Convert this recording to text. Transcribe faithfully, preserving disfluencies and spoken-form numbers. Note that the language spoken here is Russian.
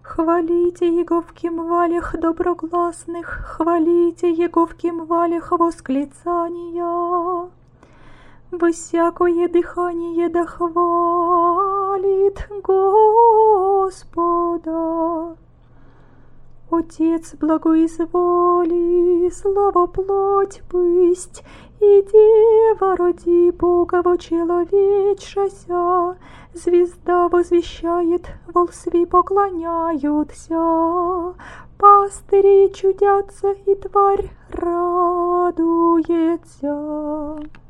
Хвалите Его в кимвалях доброгласных, хвалите Его в кимвалях восклицания. Всякое дыхание да хвалит Господа. Отец благоизволи, слово плоть бысть, и дева роди Бога во человечася. Звезда возвещает, волхви поклоняются, пастыри чудятся, и тварь радуется.